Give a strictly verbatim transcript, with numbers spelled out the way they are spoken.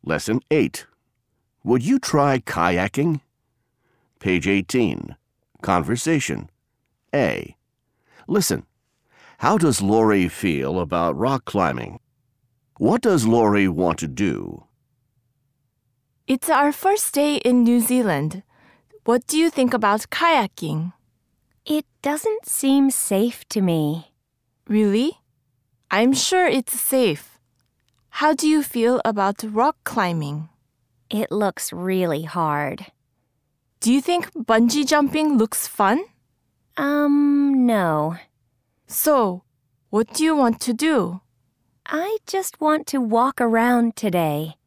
Lesson eight. Would you try kayaking? Page eighteen. Conversation. A. Listen. How does Lori feel about rock climbing? What does Lori want to do? It's our first day in New Zealand. What do you think about kayaking? It doesn't seem safe to me. Really? I'm sure it's safe. How do you feel about rock climbing? It looks really hard. Do you think bungee jumping looks fun? Um, no. So, what do you want to do? I just want to walk around today.